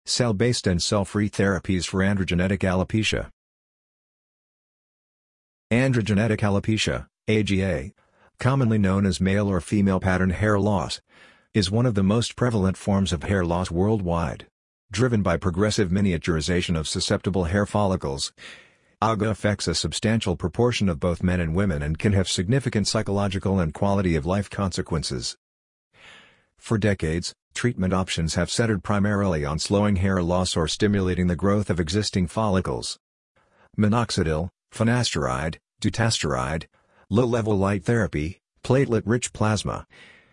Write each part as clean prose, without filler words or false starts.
Cell-based and cell-free therapies for androgenetic alopecia. Androgenetic alopecia, AGA, commonly known as male or female pattern hair loss, is one of the most prevalent forms of hair loss worldwide. Driven by progressive miniaturization of susceptible hair follicles, AGA affects a substantial proportion of both men and women and can have significant psychological and quality of life consequences. For decades, treatment options have centered primarily on slowing hair loss or stimulating the growth of existing follicles. Minoxidil, finasteride, dutasteride, low-level light therapy, platelet-rich plasma,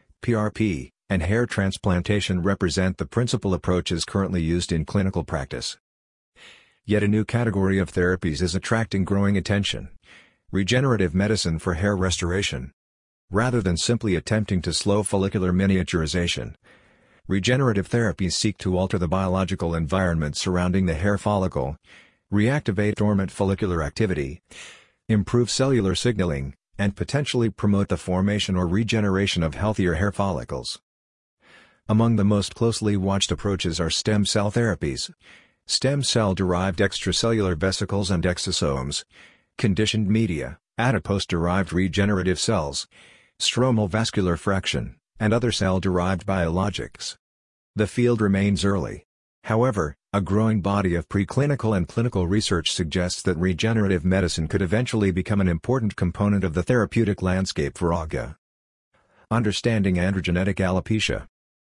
PRP, and hair transplantation represent the principal approaches currently used in clinical practice. Yet a new category of therapies is attracting growing attention: regenerative medicine for hair restoration. Rather than simply attempting to slow follicular miniaturization, regenerative therapies seek to alter the biological environment surrounding the hair follicle, reactivate dormant follicular activity, improve cellular signaling, and potentially promote the formation or regeneration of healthier hair follicles. Among the most closely watched approaches are stem cell therapies, stem cell-derived extracellular vesicles and exosomes, conditioned media, adipose-derived regenerative cells, stromal vascular fraction, and other cell-derived biologics. The field remains early. However, a growing body of preclinical and clinical research suggests that regenerative medicine could eventually become an important component of the therapeutic landscape for AGA. Understanding androgenetic alopecia.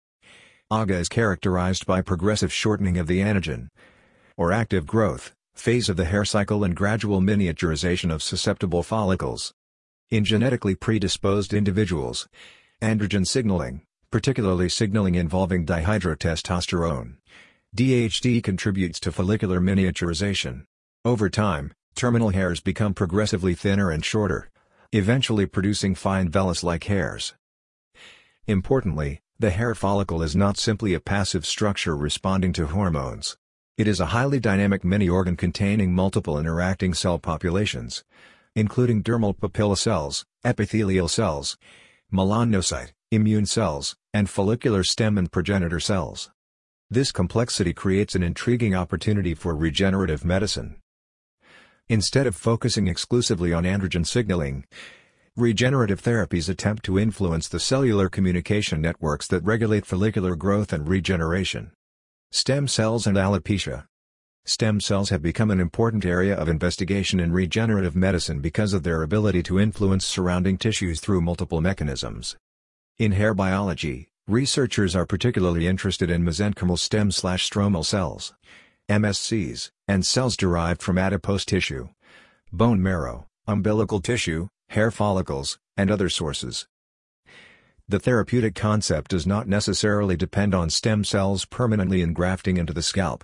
AGA is characterized by progressive shortening of the anagen, or active growth, phase of the hair cycle and gradual miniaturization of susceptible follicles. In genetically predisposed individuals, androgen signaling, particularly signaling involving dihydrotestosterone, DHT, contributes to follicular miniaturization. Over time, terminal hairs become progressively thinner and shorter, eventually producing fine vellus-like hairs. Importantly, the hair follicle is not simply a passive structure responding to hormones. It is a highly dynamic mini-organ containing multiple interacting cell populations, including dermal papilla cells, epithelial cells, melanocyte, immune cells, and follicular stem and progenitor cells. This complexity creates an intriguing opportunity for regenerative medicine. Instead of focusing exclusively on androgen signaling, regenerative therapies attempt to influence the cellular communication networks that regulate follicular growth and regeneration. Stem cells and alopecia. Stem cells have become an important area of investigation in regenerative medicine because of their ability to influence surrounding tissues through multiple mechanisms. In hair biology, researchers are particularly interested in mesenchymal stem/stromal cells, MSCs, and cells derived from adipose tissue, bone marrow, umbilical tissue, hair follicles, and other sources. The therapeutic concept does not necessarily depend on stem cells permanently engrafting into the scalp.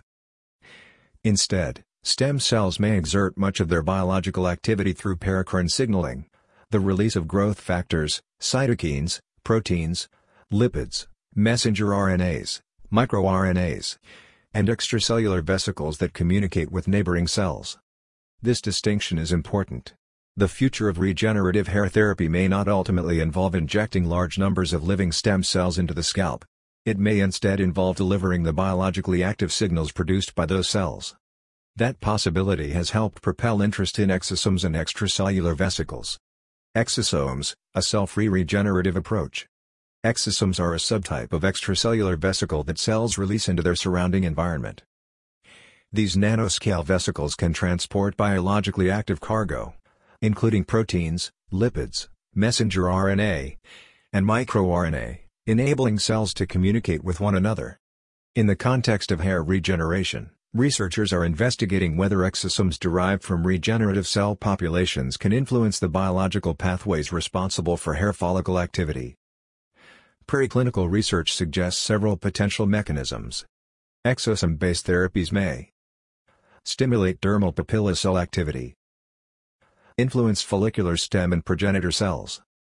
Instead, stem cells may exert much of their biological activity through paracrine signaling, the release of growth factors, cytokines, proteins, lipids, messenger RNAs, microRNAs, and extracellular vesicles that communicate with neighboring cells. This distinction is important. The future of regenerative hair therapy may not ultimately involve injecting large numbers of living stem cells into the scalp. It may instead involve delivering the biologically active signals produced by those cells. That possibility has helped propel interest in exosomes and extracellular vesicles. Exosomes, a cell-free regenerative approach. Exosomes are a subtype of extracellular vesicle that cells release into their surrounding environment. These nanoscale vesicles can transport biologically active cargo, including proteins, lipids, messenger RNA, and microRNA, enabling cells to communicate with one another. In the context of hair regeneration, researchers are investigating whether exosomes derived from regenerative cell populations can influence the biological pathways responsible for hair follicle activity. Preclinical research suggests several potential mechanisms. Exosome-based therapies may stimulate dermal papilla cell activity, influence follicular stem and progenitor cells,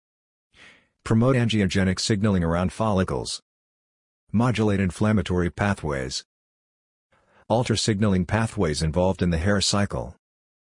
promote angiogenic signaling around follicles, modulate inflammatory pathways, alter signaling pathways involved in the hair cycle,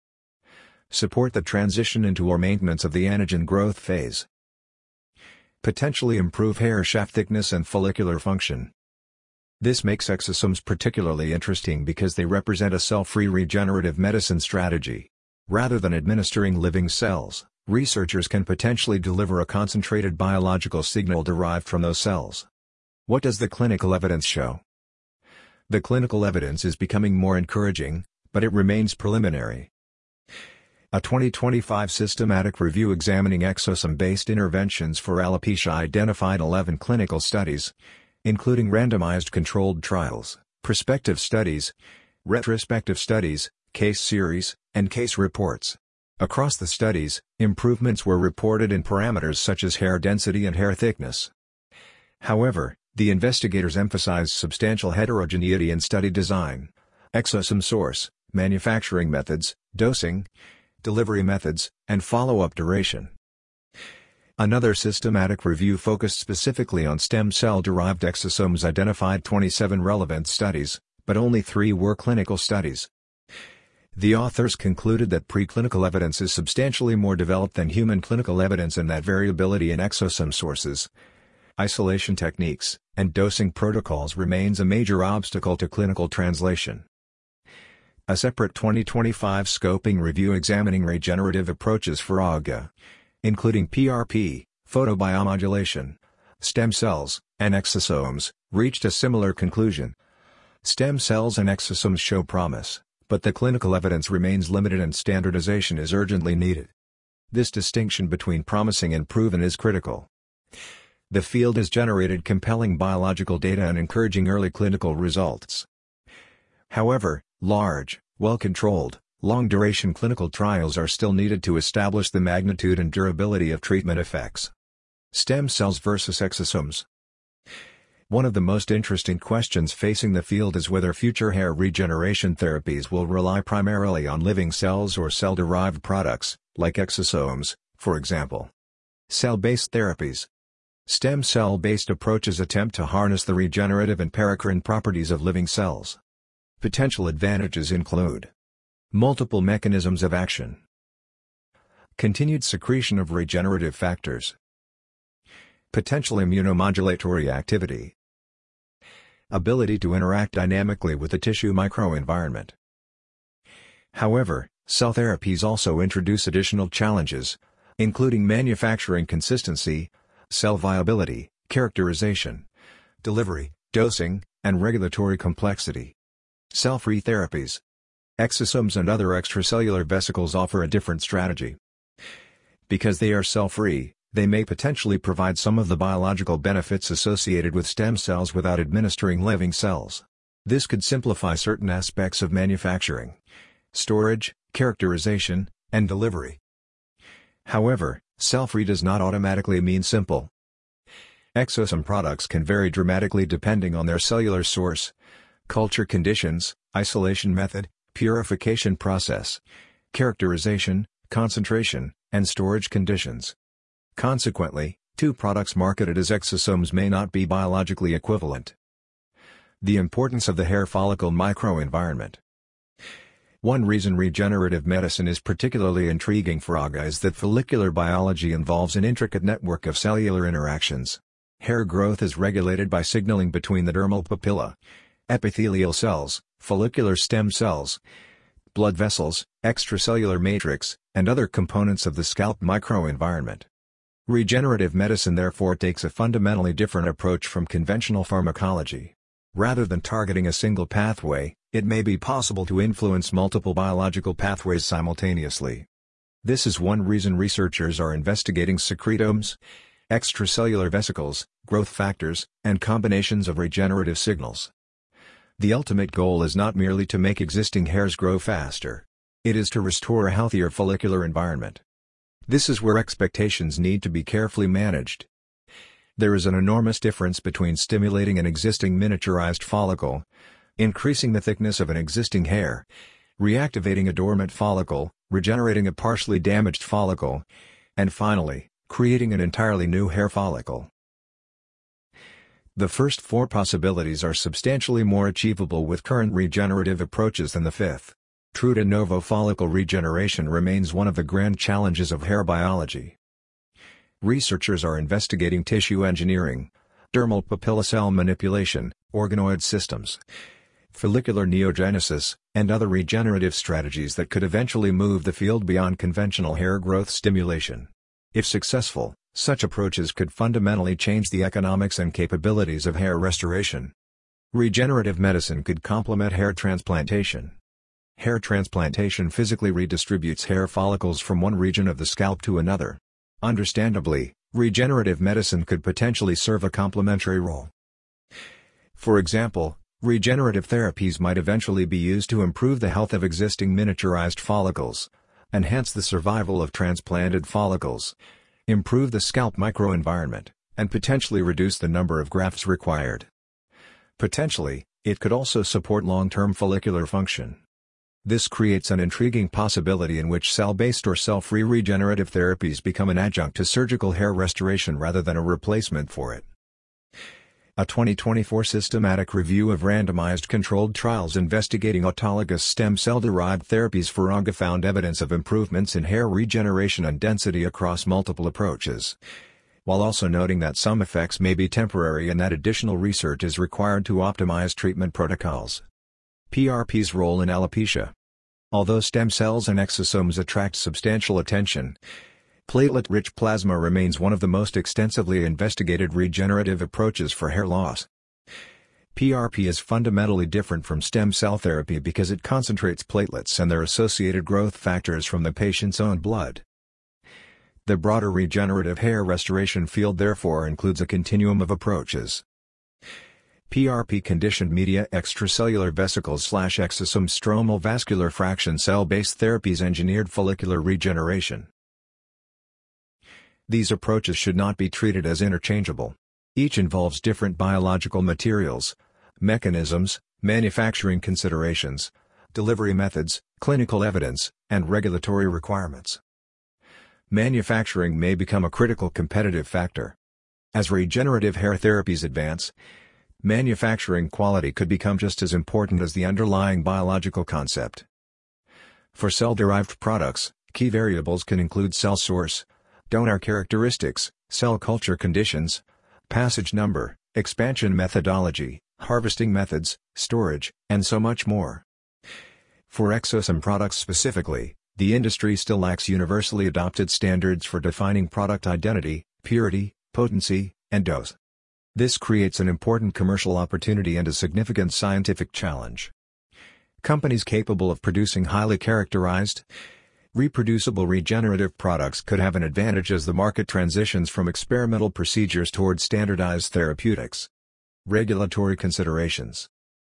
support the transition into or maintenance of the anagen growth phase, potentially improve hair shaft thickness and follicular function. This makes exosomes particularly interesting because they represent a cell-free regenerative medicine strategy. Rather than administering living cells, researchers can potentially deliver a concentrated biological signal derived from those cells. What does the clinical evidence show? The clinical evidence is becoming more encouraging, but it remains preliminary. A 2025 systematic review examining exosome-based interventions for alopecia identified 11 clinical studies, including randomized controlled trials, prospective studies, retrospective studies, case series, and case reports. Across the studies, improvements were reported in parameters such as hair density and hair thickness. However, the investigators emphasized substantial heterogeneity in study design, exosome source, manufacturing methods, dosing, delivery methods, and follow-up duration. Another systematic review focused specifically on stem cell-derived exosomes identified 27 relevant studies, but only 3 were clinical studies. The authors concluded that preclinical evidence is substantially more developed than human clinical evidence and that variability in exosome sources, isolation techniques, and dosing protocols remains a major obstacle to clinical translation. A separate 2025 scoping review examining regenerative approaches for AGA, including PRP, photobiomodulation, stem cells, and exosomes, reached a similar conclusion. Stem cells and exosomes show promise, but the clinical evidence remains limited and standardization is urgently needed. This distinction between promising and proven is critical. The field has generated compelling biological data and encouraging early clinical results. However, large, well-controlled, long-duration clinical trials are still needed to establish the magnitude and durability of treatment effects. Stem cells versus exosomes. One of the most interesting questions facing the field is whether future hair regeneration therapies will rely primarily on living cells or cell-derived products, like exosomes, for example. Cell-based therapies. Stem cell-based approaches attempt to harness the regenerative and paracrine properties of living cells. Potential advantages include multiple mechanisms of action, continued secretion of regenerative factors, potential immunomodulatory activity, ability to interact dynamically with the tissue microenvironment. However, cell therapies also introduce additional challenges, including manufacturing consistency, cell viability, characterization, delivery, dosing, and regulatory complexity. Cell-free therapies. Exosomes and other extracellular vesicles offer a different strategy. Because they are cell-free, they may potentially provide some of the biological benefits associated with stem cells without administering living cells. This could simplify certain aspects of manufacturing, storage, characterization, and delivery. However, cell-free does not automatically mean simple. Exosome products can vary dramatically depending on their cellular source, culture conditions, isolation method, purification process, characterization, concentration, and storage conditions. Consequently, 2 products marketed as exosomes may not be biologically equivalent. The importance of the hair follicle microenvironment. One reason regenerative medicine is particularly intriguing for AGA is that follicular biology involves an intricate network of cellular interactions. Hair growth is regulated by signaling between the dermal papilla, epithelial cells, follicular stem cells, blood vessels, extracellular matrix, and other components of the scalp microenvironment. Regenerative medicine therefore takes a fundamentally different approach from conventional pharmacology. Rather than targeting a single pathway, it may be possible to influence multiple biological pathways simultaneously. This is one reason researchers are investigating secretomes, extracellular vesicles, growth factors, and combinations of regenerative signals. The ultimate goal is not merely to make existing hairs grow faster. It is to restore a healthier follicular environment. This is where expectations need to be carefully managed. There is an enormous difference between stimulating an existing miniaturized follicle, increasing the thickness of an existing hair, reactivating a dormant follicle, regenerating a partially damaged follicle, and finally, creating an entirely new hair follicle. The first 4 possibilities are substantially more achievable with current regenerative approaches than the 5th. True de novo follicle regeneration remains one of the grand challenges of hair biology. Researchers are investigating tissue engineering, dermal papilla cell manipulation, organoid systems, follicular neogenesis, and other regenerative strategies that could eventually move the field beyond conventional hair growth stimulation. If successful, such approaches could fundamentally change the economics and capabilities of hair restoration. Regenerative medicine could complement hair transplantation. Hair transplantation physically redistributes hair follicles from one region of the scalp to another. Understandably, regenerative medicine could potentially serve a complementary role. For example, regenerative therapies might eventually be used to improve the health of existing miniaturized follicles, enhance the survival of transplanted follicles, improve the scalp microenvironment, and potentially reduce the number of grafts required. Potentially, it could also support long-term follicular function. This creates an intriguing possibility in which cell-based or cell-free regenerative therapies become an adjunct to surgical hair restoration rather than a replacement for it. A 2024 systematic review of randomized controlled trials investigating autologous stem cell-derived therapies for ANGA found evidence of improvements in hair regeneration and density across multiple approaches, while also noting that some effects may be temporary and that additional research is required to optimize treatment protocols. PRP's role in alopecia. Although stem cells and exosomes attract substantial attention, platelet-rich plasma remains one of the most extensively investigated regenerative approaches for hair loss. PRP is fundamentally different from stem cell therapy because it concentrates platelets and their associated growth factors from the patient's own blood. The broader regenerative hair restoration field therefore includes a continuum of approaches. PRP conditioned media extracellular vesicles/exosome stromal vascular fraction cell-based therapies engineered follicular regeneration. These approaches should not be treated as interchangeable. Each involves different biological materials, mechanisms, manufacturing considerations, delivery methods, clinical evidence, and regulatory requirements. Manufacturing may become a critical competitive factor. As regenerative hair therapies advance, manufacturing quality could become just as important as the underlying biological concept. For cell-derived products, key variables can include cell source, donor characteristics, cell culture conditions, passage number, expansion methodology, harvesting methods, storage, and so much more. For exosome products specifically, the industry still lacks universally adopted standards for defining product identity, purity, potency, and dose. This creates an important commercial opportunity and a significant scientific challenge. Companies capable of producing highly characterized, reproducible regenerative products could have an advantage as the market transitions from experimental procedures toward standardized therapeutics. Regulatory considerations.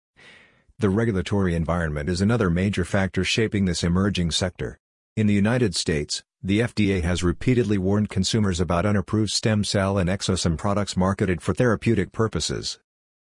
The regulatory environment is another major factor shaping this emerging sector. In the United States, the FDA has repeatedly warned consumers about unapproved stem cell and exosome products marketed for therapeutic purposes.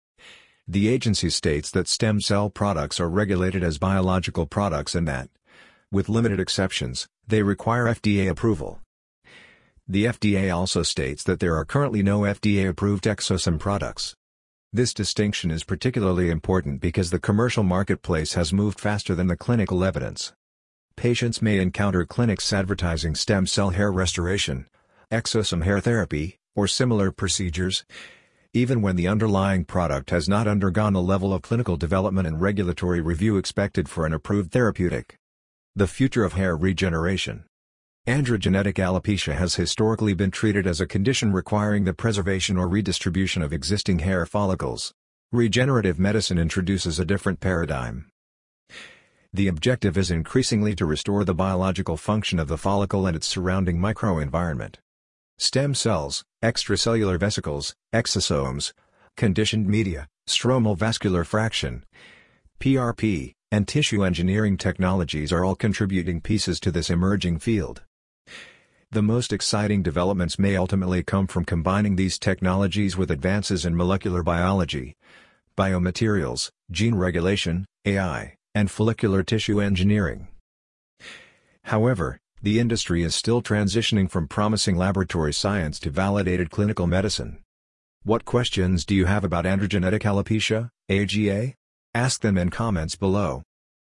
The agency states that stem cell products are regulated as biological products and that, with limited exceptions, they require FDA approval. The FDA also states that there are currently no FDA-approved exosome products. This distinction is particularly important because the commercial marketplace has moved faster than the clinical evidence. Patients may encounter clinics advertising stem cell hair restoration, exosome hair therapy, or similar procedures, even when the underlying product has not undergone the level of clinical development and regulatory review expected for an approved therapeutic. The future of hair regeneration. Androgenetic alopecia has historically been treated as a condition requiring the preservation or redistribution of existing hair follicles. Regenerative medicine introduces a different paradigm. The objective is increasingly to restore the biological function of the follicle and its surrounding microenvironment. Stem cells, extracellular vesicles, exosomes, conditioned media, stromal vascular fraction, PRP, and tissue engineering technologies are all contributing pieces to this emerging field. The most exciting developments may ultimately come from combining these technologies with advances in molecular biology, biomaterials, gene regulation, AI, and follicular tissue engineering. However, the industry is still transitioning from promising laboratory science to validated clinical medicine. What questions do you have about androgenetic alopecia, AGA? Ask them in comments below.